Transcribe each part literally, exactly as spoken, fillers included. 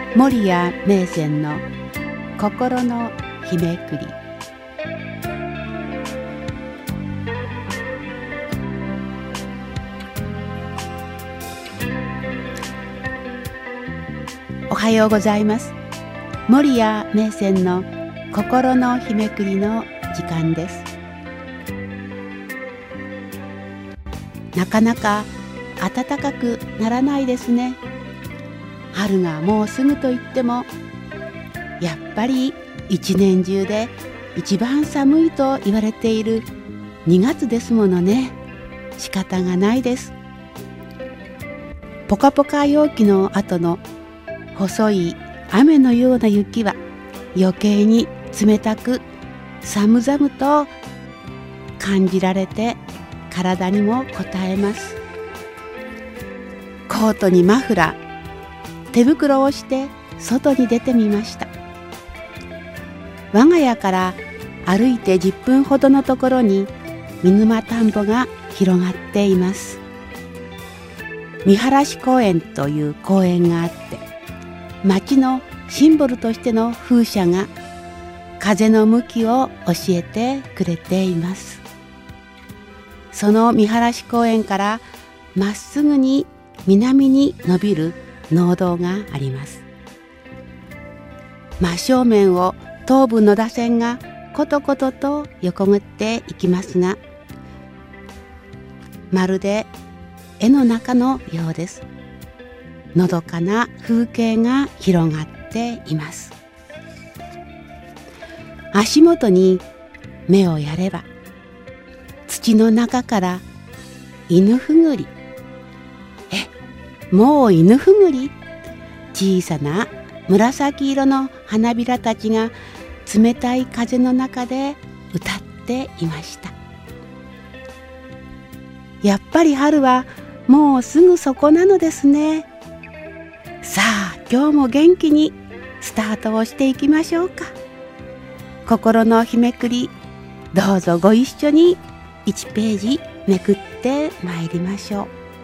守谷銘仙の心の日めくり。おはようございます。守谷銘仙の心の日めくりの時間です。なかなか暖かくならないですね。春がもうすぐと言っても、やっぱり一年中で一番寒いと言われているにがつですものね。仕方がないです。ポカポカ陽気の後の細い雨のような雪は余計に冷たく寒々と感じられて、体にも応えます。コートにマフラー、手袋をして外に出てみました。我が家から歩いてじゅっぷんほどのところに見沼田んぼが広がっています。見晴し公園という公園があって、町のシンボルとしての風車が風の向きを教えてくれています。その見晴し公園からまっすぐに南に伸びる農道があります。真正面を東武野田線がことことと横切っていきますが、まるで絵の中のようです。のどかな風景が広がっています。足元に目をやれば、土の中から犬ふぐり、え、もう犬ふぐり、小さな紫色の花びらたちが冷たい風の中で歌っていました。やっぱり春はもうすぐそこなのですね。さあ、今日も元気にスタートをしていきましょうか。心の日めくり、どうぞご一緒にいちページめくってまいりましょう。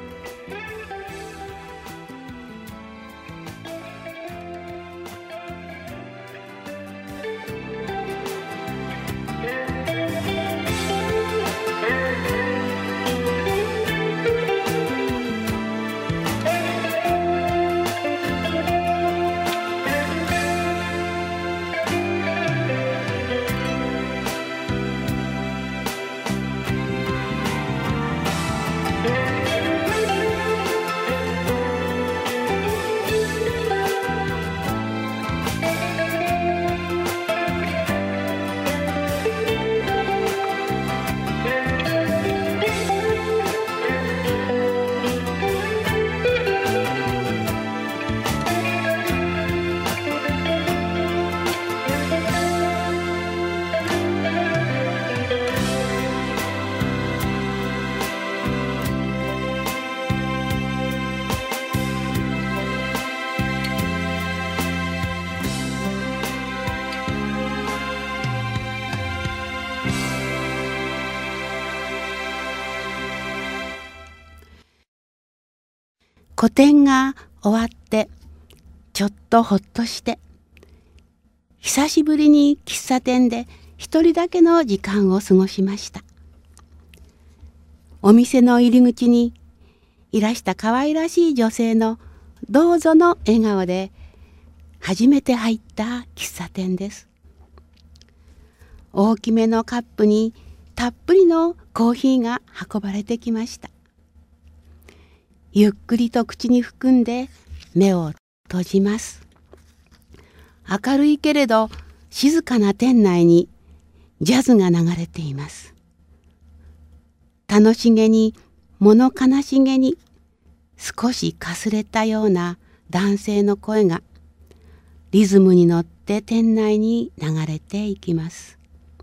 個展が終わってちょっとほっとして、久しぶりに喫茶店で一人だけの時間を過ごしました。お店の入り口にいらした可愛らしい女性のどうぞの笑顔で初めて入った喫茶店です。大きめのカップにたっぷりのコーヒーが運ばれてきました。ゆっくりと口に含んで目を閉じます。明るいけれど静かな店内にジャズが流れています。楽しげに物悲しげに少しかすれたような男性の声がリズムに乗って店内に流れていきます。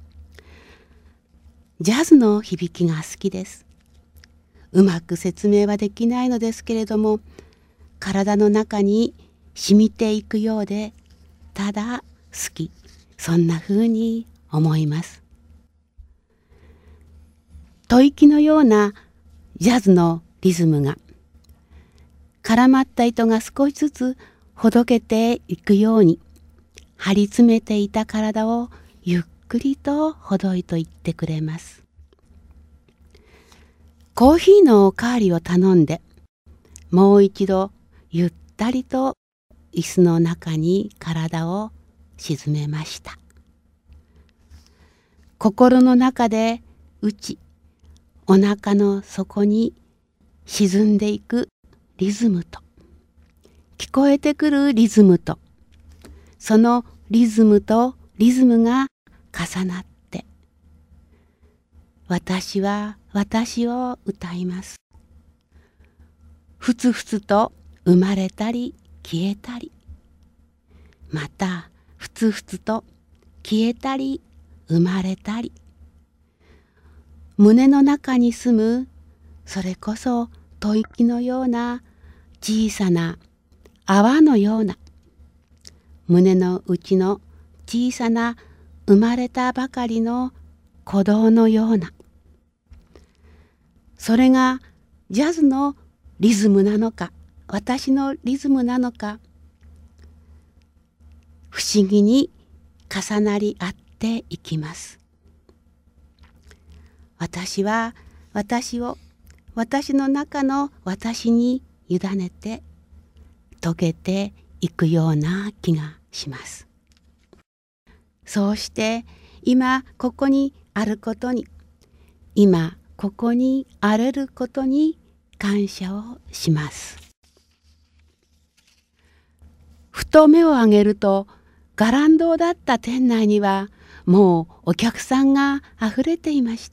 ジャズの響きが好きです。うまく説明はできないのですけれども、体の中に染みていくようで、ただ好き、そんな風に思います。吐息のようなジャズのリズムが、絡まった糸が少しずつほどけていくように張り詰めていた体をゆっくりとほどいと言ってくれます。コーヒーのおかわりを頼んで、もう一度ゆったりと椅子の中に体を沈めました。心の中で打ち、お腹の底に沈んでいくリズムと、聞こえてくるリズムと、そのリズムとリズムが重なって、私は私を歌います。ふつふつと生まれたり消えたり、またふつふつと消えたり生まれたり、胸の中に住むそれこそ吐息のような小さな泡のような、胸の内の小さな生まれたばかりの鼓動のような、それがジャズのリズムなのか、私のリズムなのか、不思議に重なり合っていきます。私は私を私の中の私に委ねて溶けていくような気がします。そうして今ここにあることに、今ここにあれることに感謝をします。ふと目を上げると、伽藍堂だった店内にはもうお客さんがあふれていました。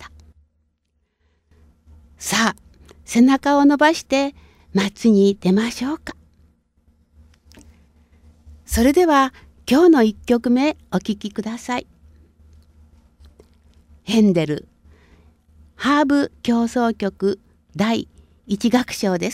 さあ、背中を伸ばして街に出ましょうか。それでは今日のいっきょくめお聴きください。ヘンデルハーブ協奏曲だいいち楽章です。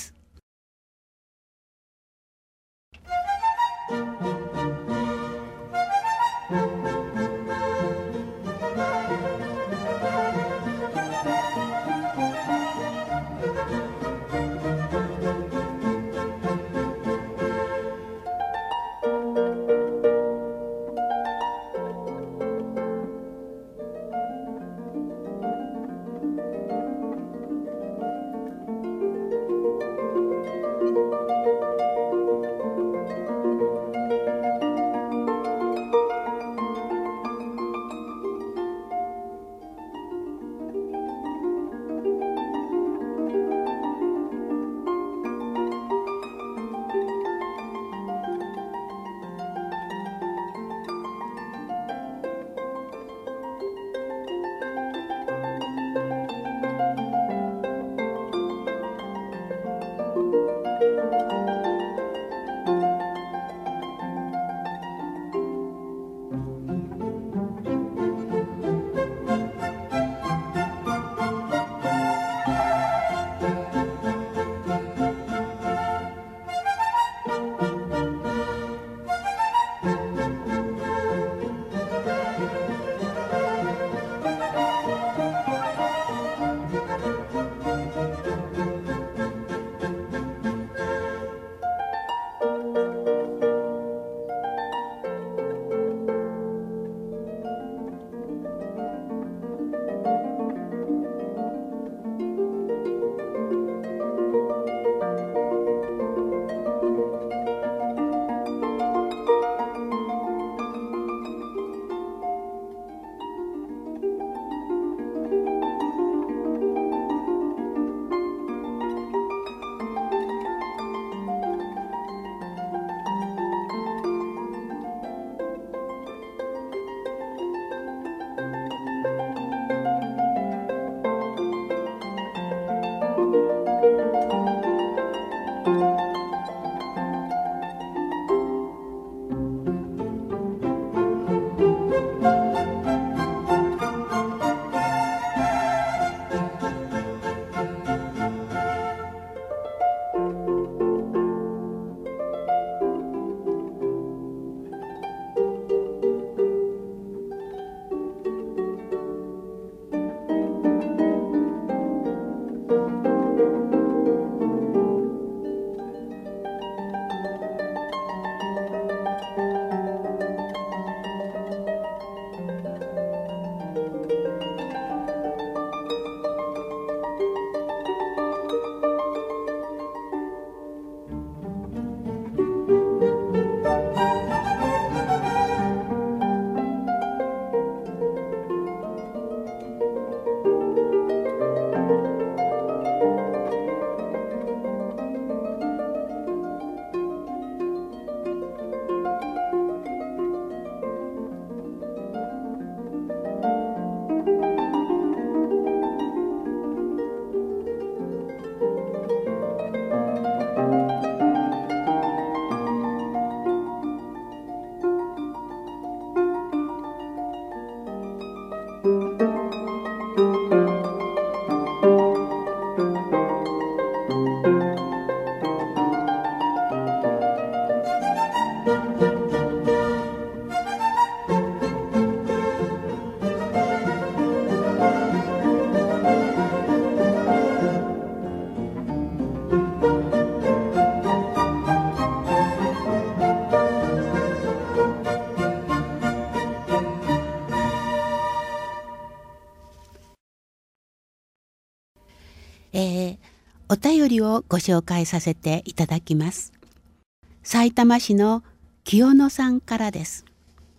えー、お便りをご紹介させていただきます。さいたま市の清野さんからです。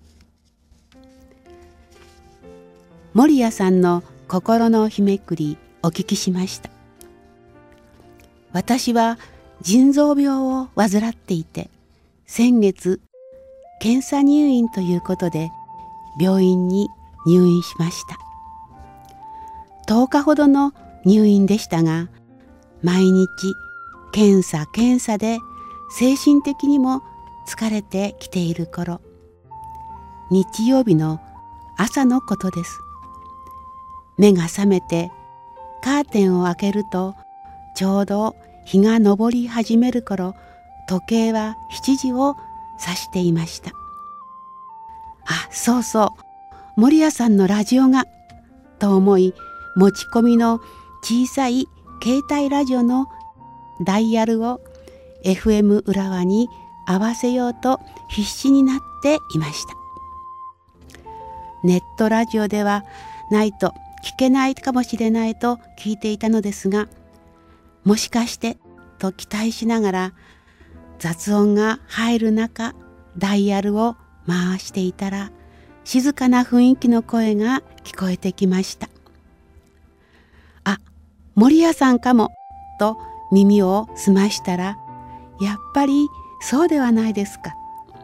守屋さんの心の日めくりお聞きしました。私は腎臓病を患っていて、先月検査入院ということで病院に入院しました。とおかほどの入院でしたが、毎日検査検査で精神的にも疲れてきている頃、日曜日の朝のことです。目が覚めてカーテンを開けると、ちょうど日が昇り始める頃、時計はしちじを指していました。あ、そうそう、守屋さんのラジオがと思い、持ち込みの小さい携帯ラジオのダイヤルを エフエム 浦和に合わせようと必死になっていました。ネットラジオではないと聞けないかもしれないと聞いていたのですが、もしかしてと期待しながら雑音が入る中、ダイヤルを回していたら、静かな雰囲気の声が聞こえてきました。あ、守屋さんかもと耳を澄ましたら、やっぱりそうではないですか。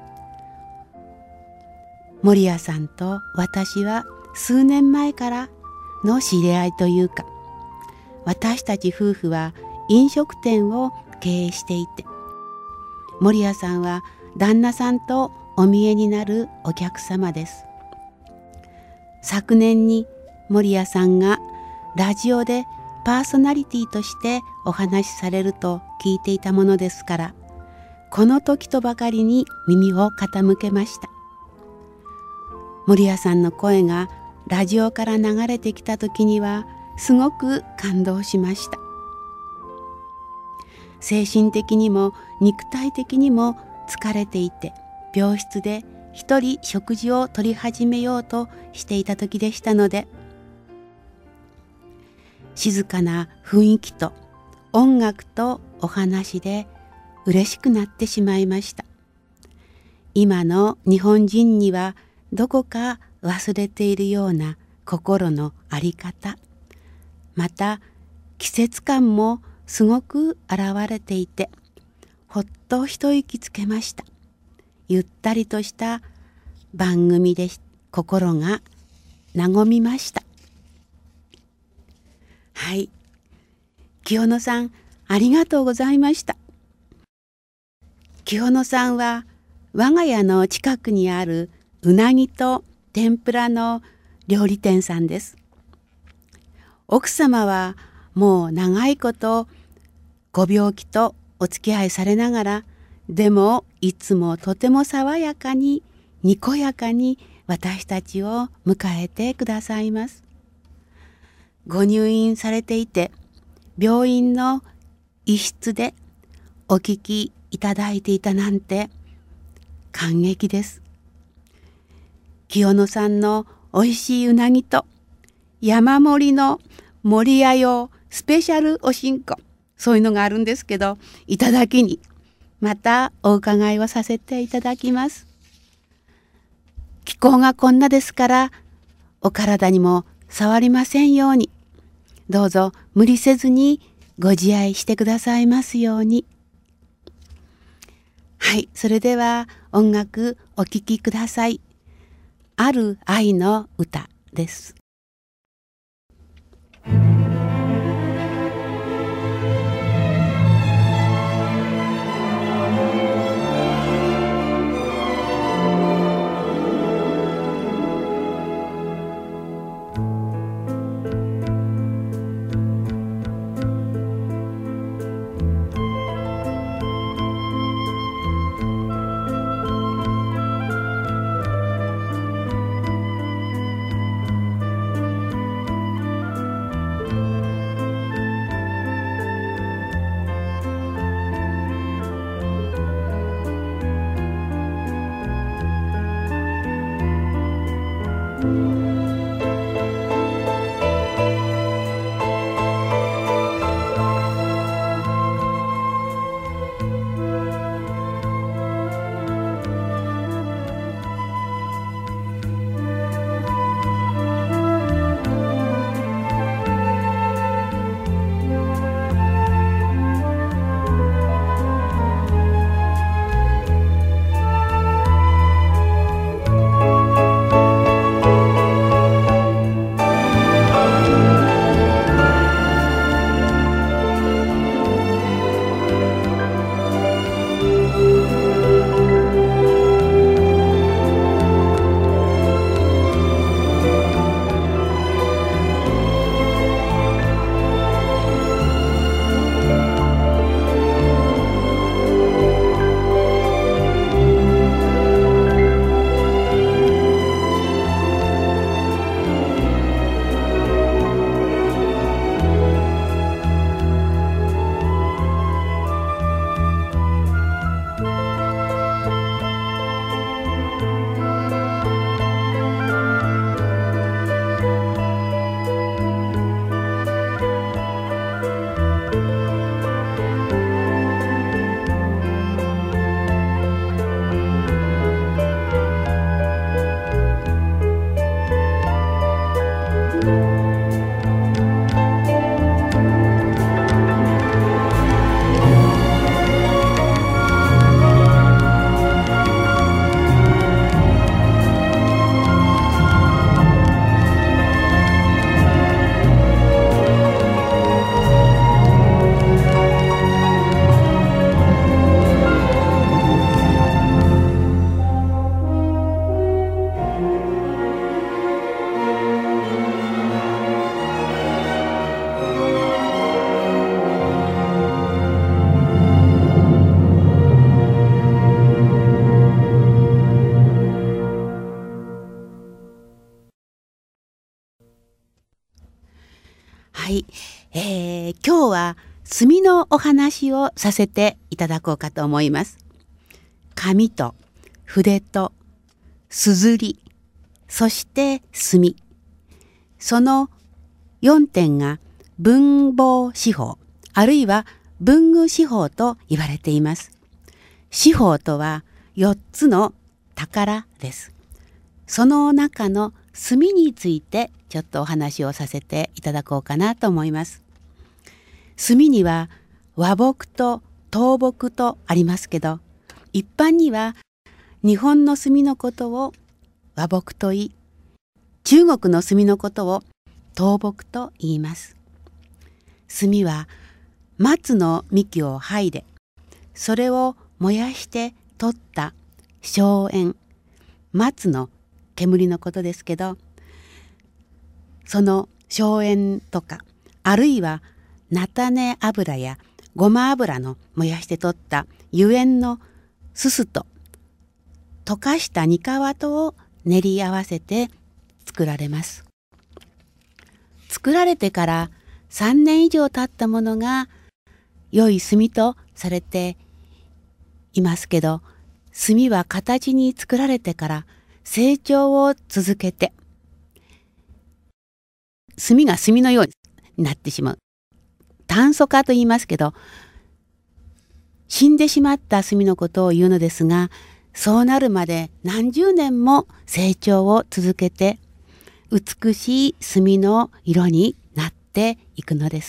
守屋さんと私は数年前からの知り合いというか、私たち夫婦は飲食店を経営していて、守屋さんは旦那さんとお見えになるお客様です。昨年に守屋さんがラジオでパーソナリティとしてお話しされると聞いていたものですから、この時とばかりに耳を傾けました。守屋さんの声がラジオから流れてきた時にはすごく感動しました。精神的にも肉体的にも疲れていて、病室で一人食事をとり始めようとしていた時でしたので、静かな雰囲気と音楽とお話で嬉しくなってしまいました。今の日本人にはどこか忘れているような心の在り方、また季節感もすごく現れていて、ほっと一息つけました。ゆったりとした番組で心が和みました。はい、清野さん、ありがとうございました。清野さんは我が家の近くにあるうなぎと天ぷらの料理店さんです。奥様はもう長いことご病気とお付き合いされながら、でもいつもとても爽やかににこやかに私たちを迎えてくださいます。ご入院されていて、病院の一室でお聞きいただいていたなんて感激です。清野さんのおいしいうなぎと山盛りの守屋用スペシャルおしんこ、そういうのがあるんですけど、いただきにまたお伺いをさせていただきます。気候がこんなですから、お体にも触りませんように、どうぞ無理せずにご自愛してくださいますように。はい、それでは音楽お聴きください。ある愛の歌です。 はい、えー、今日は墨のお話をさせていただこうかと思います。紙と筆とすずり、そして墨、そのよんてんが文房四宝、あるいは文具四宝と言われています。四宝とはよっつの宝です。その中の墨についてちょっとお話をさせていただこうかなと思います。墨には和木と倒木とありますけど、一般には日本の墨のことを和木と言い、中国の墨のことを倒木と言います。墨は松の幹を剥いで、それを燃やして取った硝煙、松の煙のことですけど、その硝煙とか、あるいは菜種油やごま油の燃やして取った油煙のすすと溶かしたにかわとを練り合わせて作られます。作られてからさんねん以上経ったものが良い墨とされていますけど、墨は形に作られてから成長を続けて、墨が墨のようになってしまう。炭素化と言いますけど、死んでしまった墨のことを言うのですが、そうなるまで何十年も成長を続けて、美しい墨の色になっていくのです。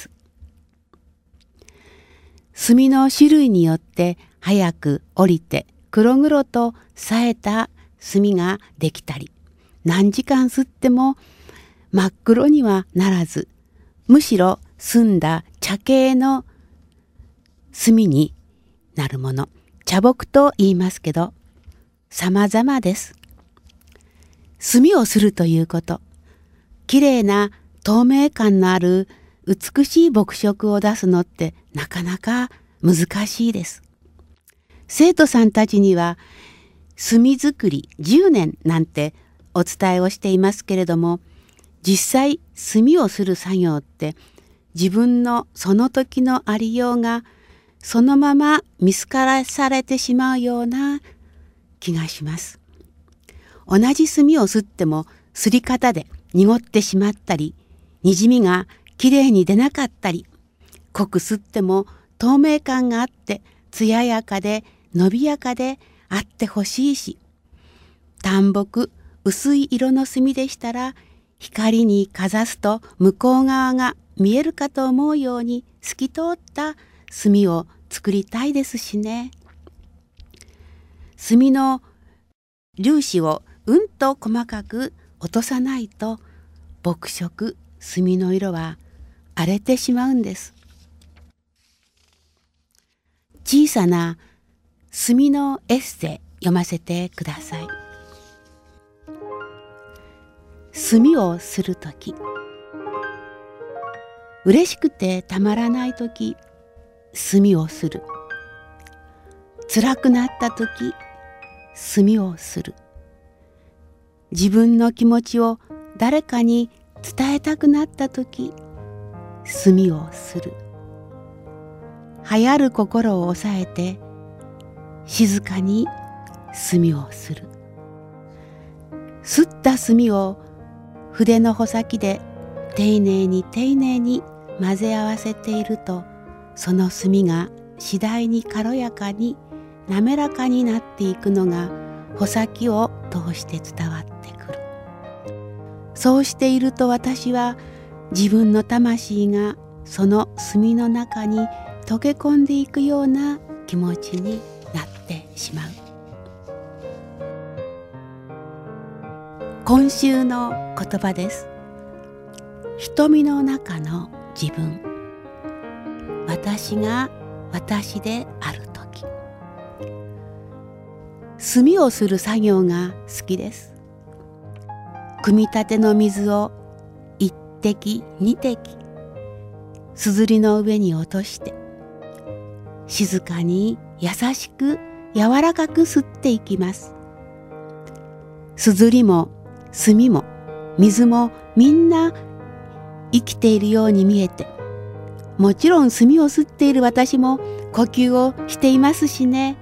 墨の種類によって早く降りて黒々と冴えた墨ができたり、何時間吸っても真っ黒にはならず、むしろ澄んだ茶系の墨になるもの、茶木と言いますけど、様々です。墨をするということ、きれいな透明感のある美しい墨色を出すのってなかなか難しいです。生徒さんたちには墨作りじゅうねんなんてお伝えをしていますけれども、実際墨をする作業って自分のその時のありようがそのまま見透かされてしまうような気がします。同じ墨をすってもすり方で濁ってしまったり、にじみがきれいに出なかったり、濃くすっても透明感があって艶やかで伸びやかであってほしいし、淡墨薄い色の墨でしたら光にかざすと向こう側が見えるかと思うように透き通った墨を作りたいですしね。墨の粒子をうんと細かく落とさないと墨色、墨の色は荒れてしまうんです。小さな墨のエッセイ読ませてください。墨をするとき、嬉しくてたまらないとき、墨をする。辛くなったとき、墨をする。自分の気持ちを誰かに伝えたくなったとき、墨をする。流行る心を抑えて、静かに墨をする。すった墨を筆の穂先で丁寧に丁寧に混ぜ合わせていると、その墨が次第に軽やかに滑らかになっていくのが穂先を通して伝わってくる。そうしていると私は自分の魂がその墨の中に溶け込んでいくような気持ちになってしまう。今週の言葉です。瞳の中の自分、私が私であるとき。墨をする作業が好きです。組み立ての水を一滴二滴すずりの上に落として、静かに優しく柔らかく吸っていきます。すずりも墨も水もみんな生きているように見えて、もちろん墨を吸っている私も呼吸をしていますしね。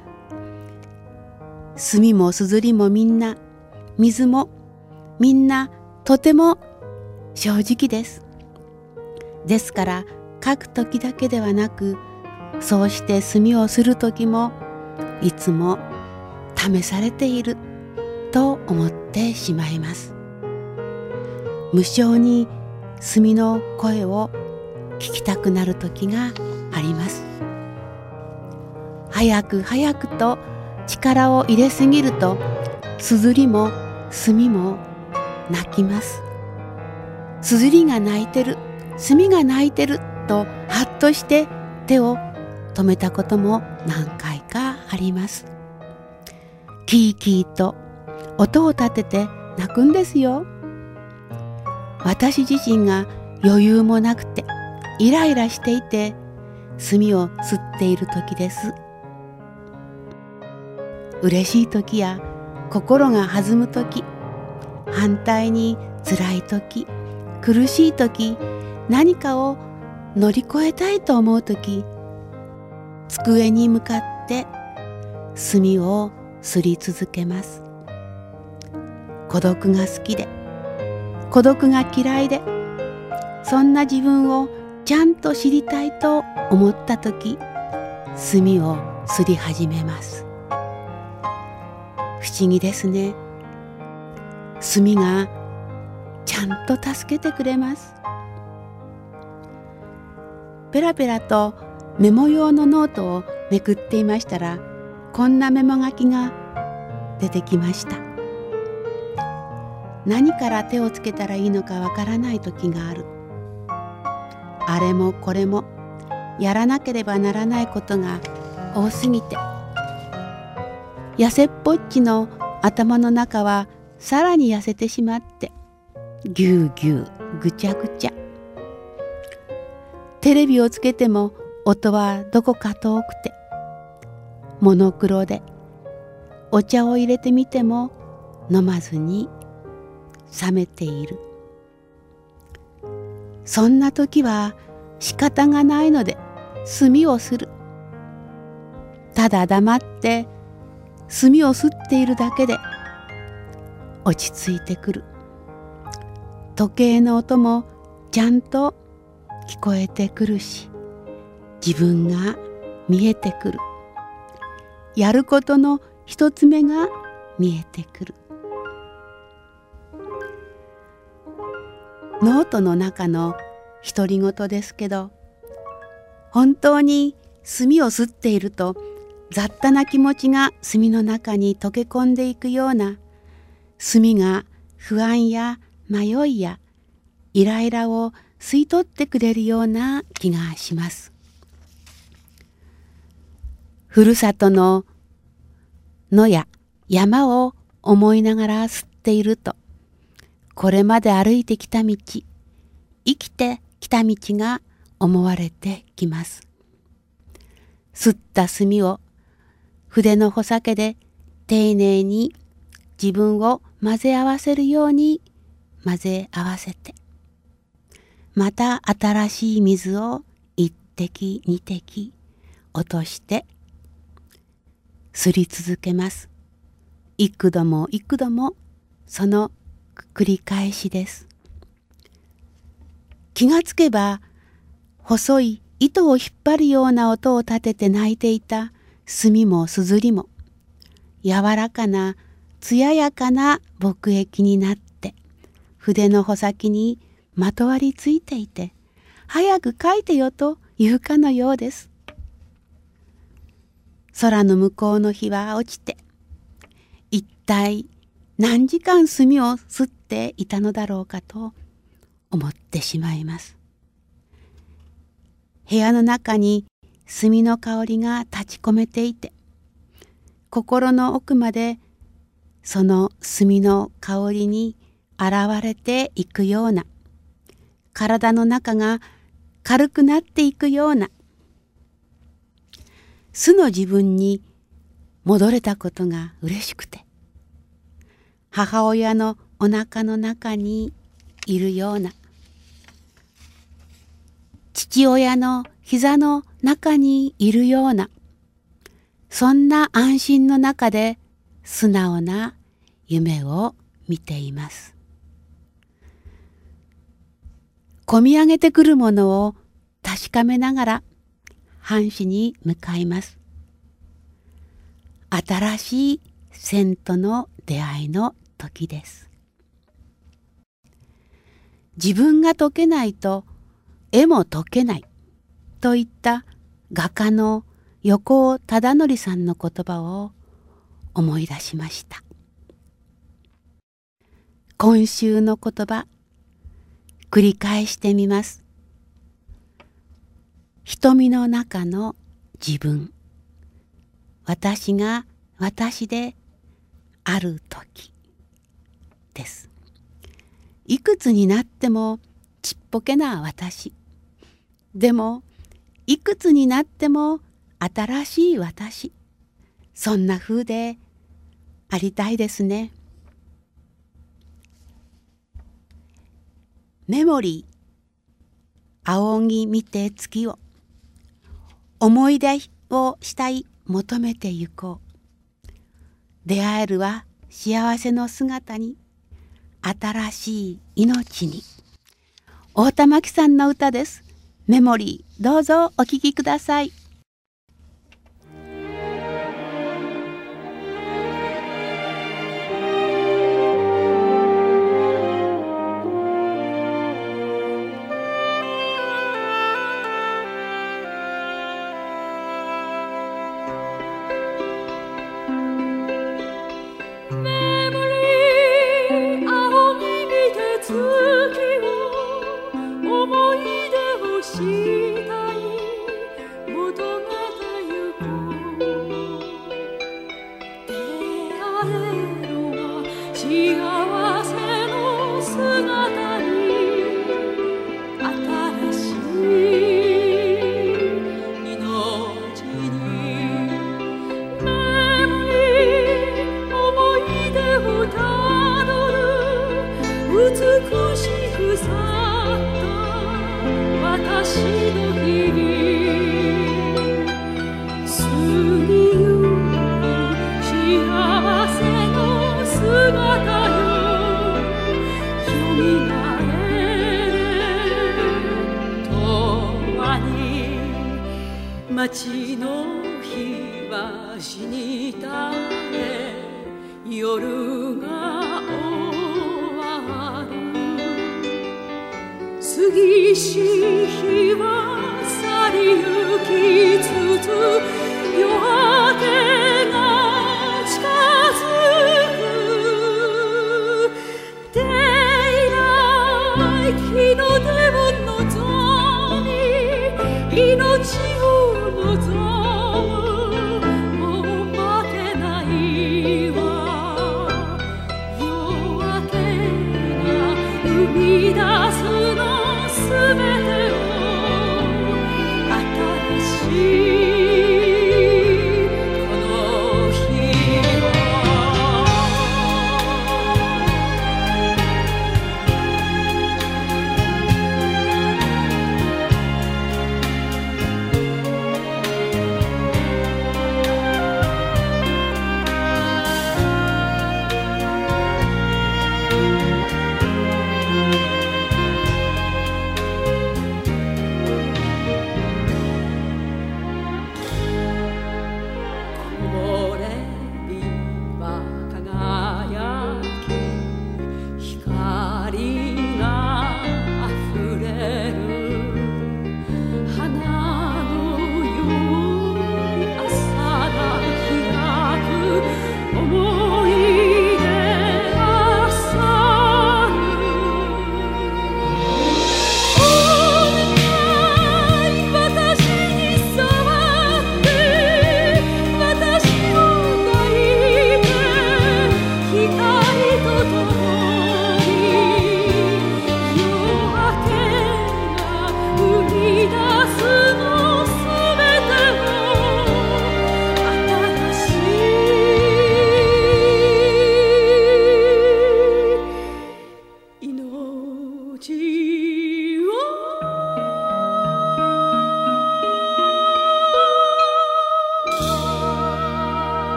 墨もすずりもみんな、水もみんなとても正直です。ですから書く時だけではなく、そうして墨をする時もいつも試されていると思ってしまいます。無性に墨の声を聞きたくなる時があります。早く早くと力を入れすぎると、すずりも墨も泣きます。すずりが泣いてる、墨が泣いてるとハッとして手を止めたことも何回かあります。キーキーと音を立てて泣くんですよ。私自身が余裕もなくてイライラしていて墨を吸っている時です。嬉しい時や心が弾む時、反対に辛い時、苦しい時、何かを乗り越えたいと思う時、机に向かって墨をすり続けます。孤独が好きで、孤独が嫌いで、そんな自分をちゃんと知りたいと思った時、墨をすり始めます。不思議ですね。墨がちゃんと助けてくれます。ペラペラとメモ用のノートをめくっていましたら、こんなメモ書きが出てきました。何から手をつけたらいいのかわからない時がある。あれもこれもやらなければならないことが多すぎて、痩せっぽっちの頭の中はさらに痩せてしまって、ぎゅうぎゅうぐちゃぐちゃ。テレビをつけても音はどこか遠くて、モノクロでお茶を入れてみても飲まずに冷めている。そんな時は仕方がないので墨をする。ただ黙って墨を吸っているだけで落ち着いてくる。時計の音もちゃんと聞こえてくるし、自分が見えてくる。やることの一つ目が見えてくる。ノートの中の独り言ですけど、本当に墨を吸っていると雑多な気持ちが墨の中に溶け込んでいくような、墨が不安や迷いやイライラを吸い取ってくれるような気がします。ふるさとの野や山を思いながら吸っていると、これまで歩いてきた道、生きてきた道が思われてきます。吸った墨を筆の穂先で丁寧に自分を混ぜ合わせるように混ぜ合わせて、また新しい水を一滴二滴落としてすり続けます。幾度も幾度もその繰り返しです。気がつけば細い糸を引っ張るような音を立てて鳴いていた墨もすずりも、柔らかな艶やかな墨液になって筆の穂先にまとわりついていて、早く書いてよというかのようです。空の向こうの日は落ちて、一体何時間墨を吸っていたのだろうかと思ってしまいます。部屋の中に墨の香りが立ち込めていて、心の奥までその墨の香りに現れていくような、体の中が軽くなっていくような、素の自分に戻れたことが嬉しくて、母親のお腹の中にいるような、 父親の膝の中にいるような、そんな安心の中で素直な夢を見ています。こみ上げてくるものを確かめながら半紙に向かいます。新しい線との出会いの時です。自分が解けないと絵も解けないといった画家の横尾忠則さんの言葉を思い出しました。今週の言葉、繰り返してみます。瞳の中の自分、私が私である時です。いくつになってもちっぽけな私。でもいくつになっても新しい私。そんな風でありたいですね。メモリー、仰ぎ見て月を、思い出をしたい求めてゆこう。出会えるは幸せの姿に、新しい命に。太田真紀さんの歌です。メモリー、どうぞお聴きください。 街の日は死に絶え夜が終わる過ぎし日は去りゆきつつ夜明けが近づくデイライト日の出を望み命を望むもう負けないわ夜明けが生み出すのすべてを新しいこの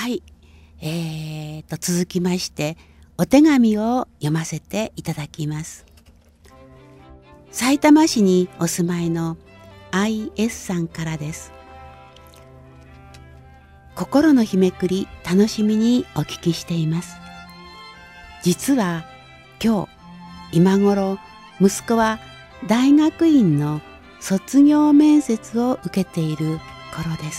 はい、えー、と続きましてお手紙を読ませていただきます。さいたま市にお住まいの アイエス さんからです。心の日めくり楽しみにお聞きしています。実は今日今頃息子は大学院の卒業面接を受けている頃です。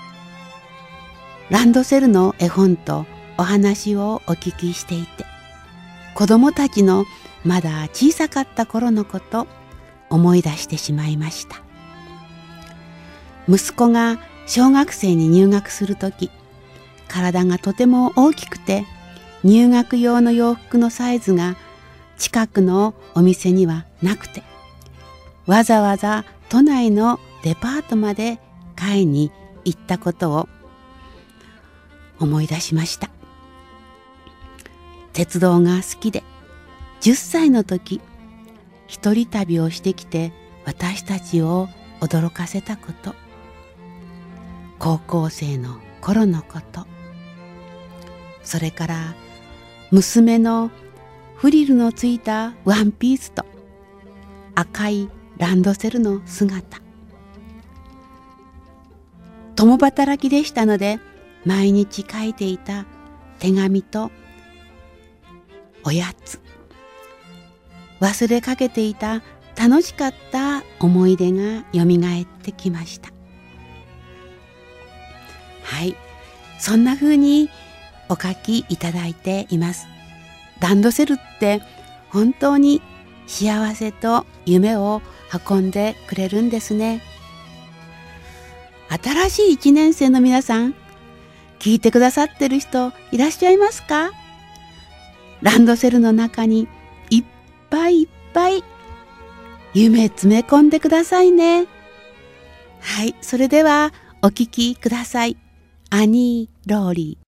ランドセルの絵本とお話をお聞きしていて、子供たちのまだ小さかった頃のこと思い出してしまいました。息子が小学生に入学するとき、体がとても大きくて入学用の洋服のサイズが近くのお店にはなくて、わざわざ都内のデパートまで買いに行ったことを思い出しました。鉄道が好きでじゅっさいの時、一人旅をしてきて私たちを驚かせたこと、高校生の頃のこと、それから娘のフリルのついたワンピースと赤いランドセルの姿。共働きでしたので毎日書いていた手紙とおやつ、忘れかけていた楽しかった思い出がよみがえってきました。はい、そんな風にお書きいただいています。ランドセルって本当に幸せと夢を運んでくれるんですね。新しいいちねん生の皆さん、聞いてくださってる人いらっしゃいますか？ランドセルの中にいっぱいいっぱい夢詰め込んでくださいね。はい、それではお聞きください。アニー・ローリー。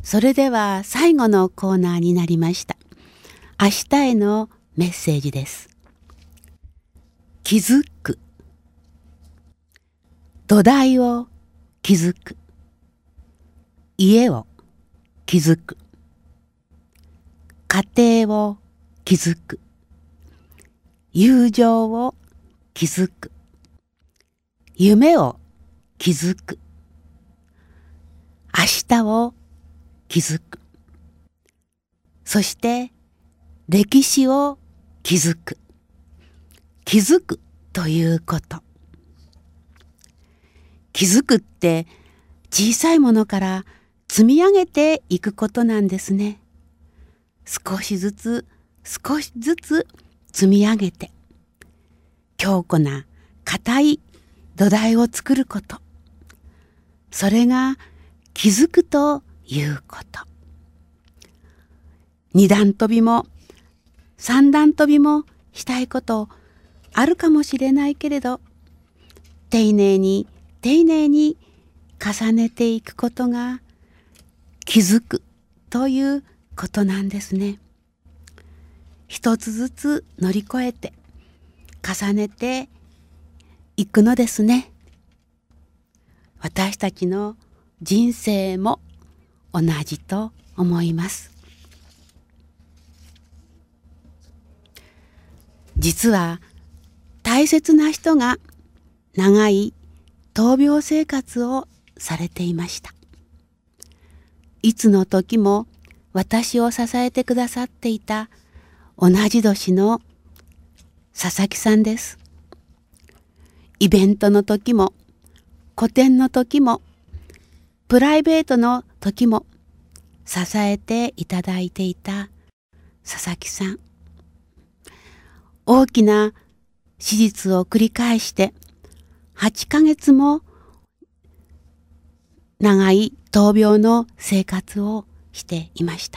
それでは最後のコーナーになりました。明日へのメッセージです。気づく。土台を築く。家を築く。家庭を築く。友情を築く。夢を築く。明日を築く。そして歴史を築く。築くということ。築くって小さいものから積み上げていくことなんですね。少しずつ少しずつ積み上げて強固な固い土台を作ること。それが築くということ。二段跳びも三段跳びもしたいことあるかもしれないけれど、丁寧に丁寧に重ねていくことが築くということなんですね。一つずつ乗り越えて重ねていくのですね。私たちの人生も同じと思います。実は大切な人が長い闘病生活をされていました。いつの時も私を支えてくださっていた同じ年の佐々木さんです。イベントの時も個展の時もプライベートの時も支えていただいていた佐々木さん。大きな手術を繰り返してはちかげつも長い闘病の生活をしていました。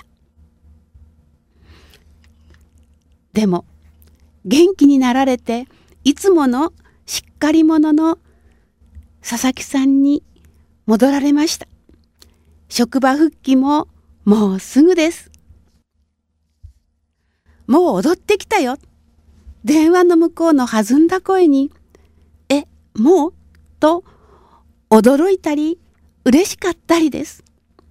でも元気になられていつものしっかり者の佐々木さんに戻られました。職場復帰ももうすぐです。もう踊ってきたよ。電話の向こうの弾んだ声に、え、もうと驚いたり嬉しかったりです。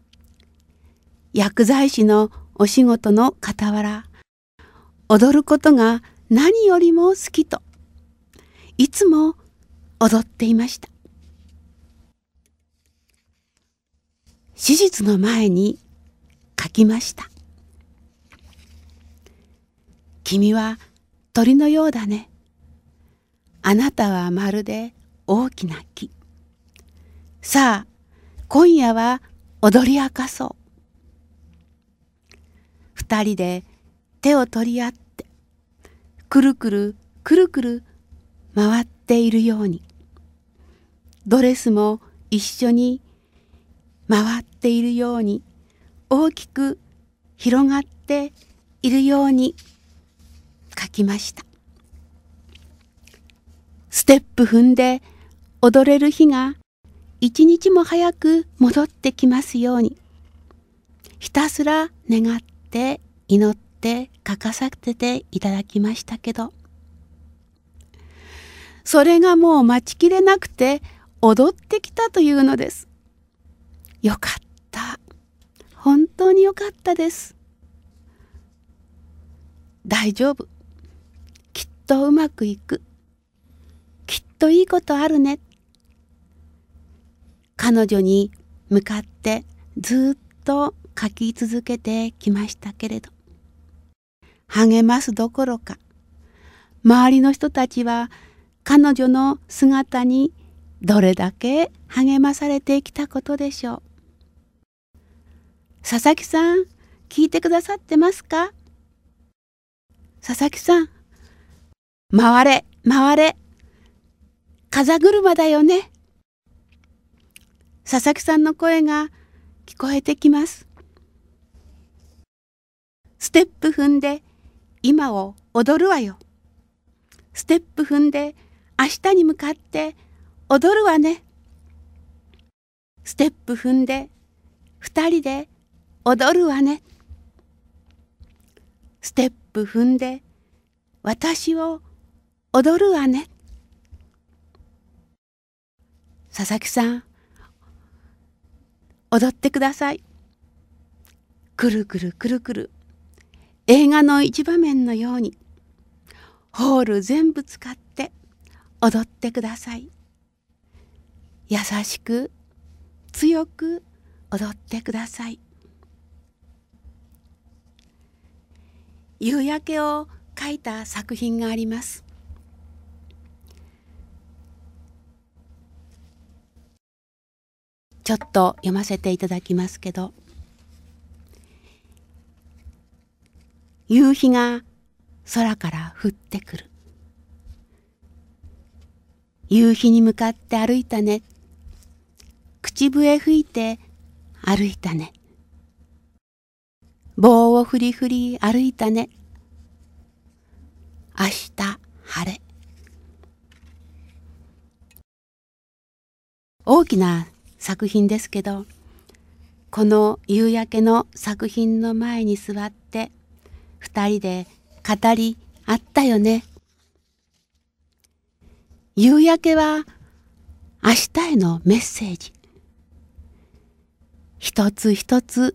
薬剤師のお仕事の傍ら、踊ることが何よりも好きと、いつも踊っていました。手術の前に書きました。君は鳥のようだね。あなたはまるで大きな木。さあ、今夜は踊り明かそう。二人で手を取り合って、くるくるくるくる回っているように、ドレスも一緒に回っているように、大きく広がっているように書きました。ステップ踏んで踊れる日が一日も早く戻ってきますように、ひたすら願って祈って書かさせていただきましたけど、それがもう待ちきれなくて踊ってきたというのです。よかった。本当によかったです。大丈夫。きっとうまくいく。きっといいことあるね。彼女に向かってずっと書き続けてきましたけれど、励ますどころか、周りの人たちは彼女の姿にどれだけ励まされてきたことでしょう。佐々木さん、聞いてくださってますか？佐々木さん、回れ回れ、風車だよね。佐々木さんの声が聞こえてきます。ステップ踏んで今を踊るわよ。ステップ踏んで明日に向かって踊るわね。ステップ踏んで二人で踊るわね。ステップ踏んで私を踊るわね。佐々木さん、踊ってください。くるくるくるくる、映画の一場面のようにホール全部使って踊ってください。優しく強く踊ってください。夕焼けを描いた作品があります。ちょっと読ませていただきますけど、夕日が空から降ってくる。夕日に向かって歩いたね。口笛吹いて歩いたね。棒をふりふり歩いたね。明日晴れ。大きな作品ですけど、この夕焼けの作品の前に座って二人で語り合ったよね。夕焼けは明日へのメッセージ。一つ一つ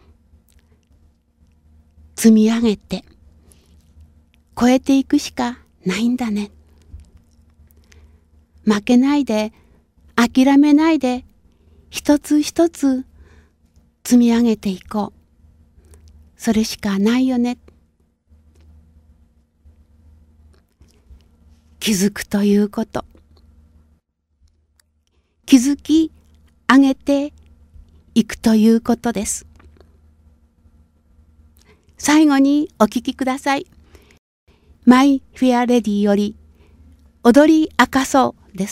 積み上げて超えていくしかないんだね。負けないで、諦めないで、一つ一つ積み上げていこう。それしかないよね。気づくということ。気づき上げていくということです。最後にお聞きください。マイ・フェア・レディより踊り明かそうです。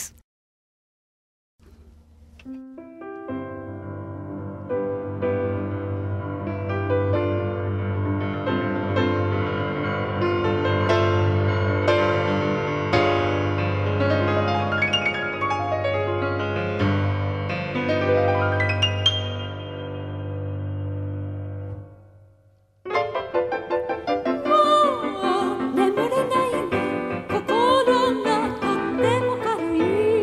眠れない心がとっても軽い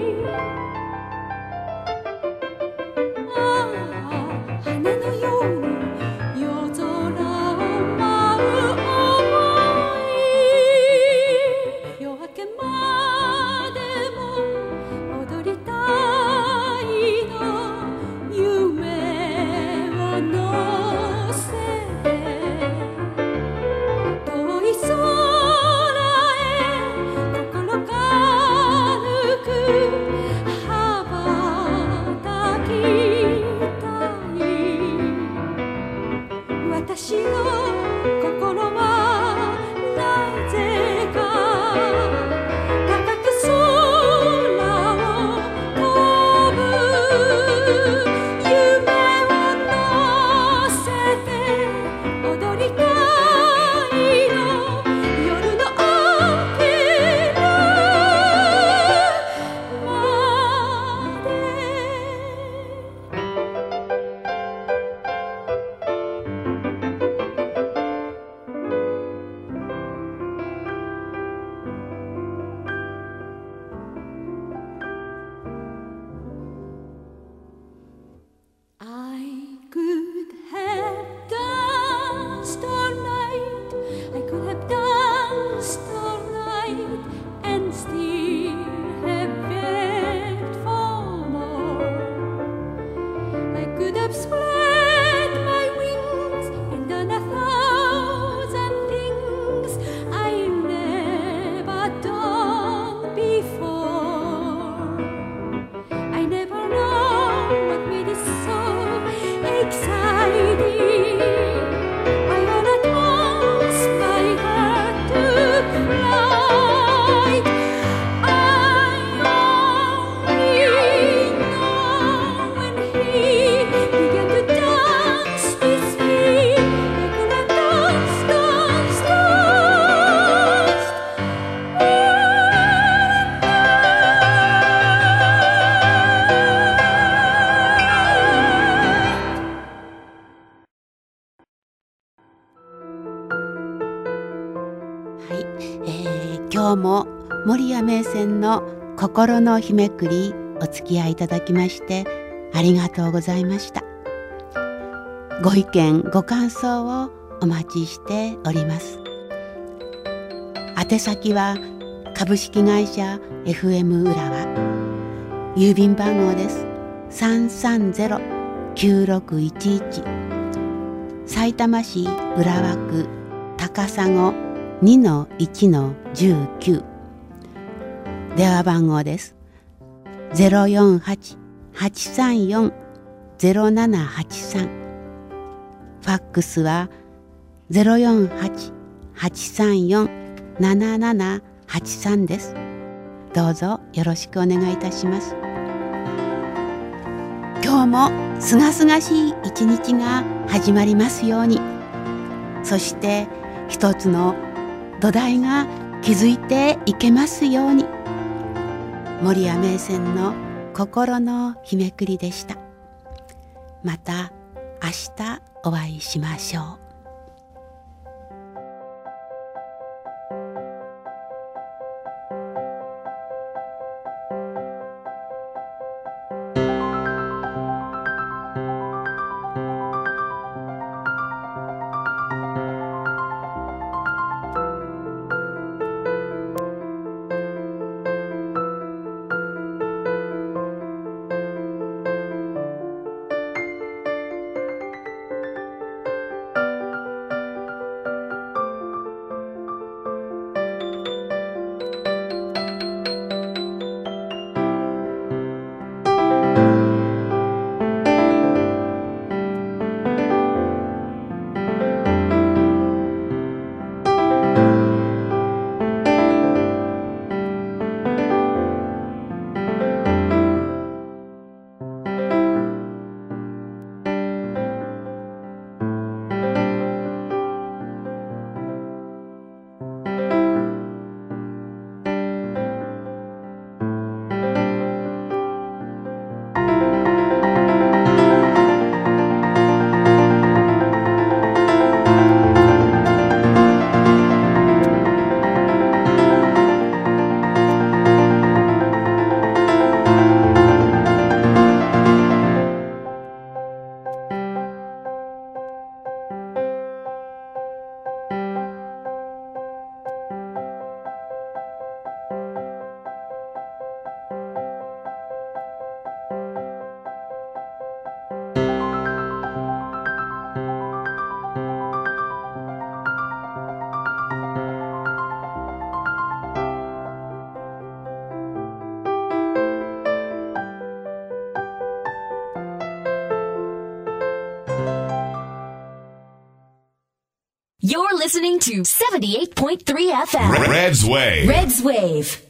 今日も守谷銘仙の心の日めくりお付き合いいただきましてありがとうございました。ご意見ご感想をお待ちしております。宛先は株式会社 エフエム 浦和、郵便番号です。さんさんゼロ きゅうろくいちいち、さいたま市浦和区高砂 にのいちのじゅうきゅう、電話番号です。ゼロよんはち はちさんよん ゼロななはちさん、ファックスはゼロよんはち はちさんよん ななななはちさんです。どうぞよろしくお願いいたします。今日もすがすがしい一日が始まりますように。そして一つの土台が築いていけますように。守谷銘仙の心の日めくりでした。また明日お会いしましょう。 You're listening to seventy-eight point three F M. Red's Wave. Red's Wave.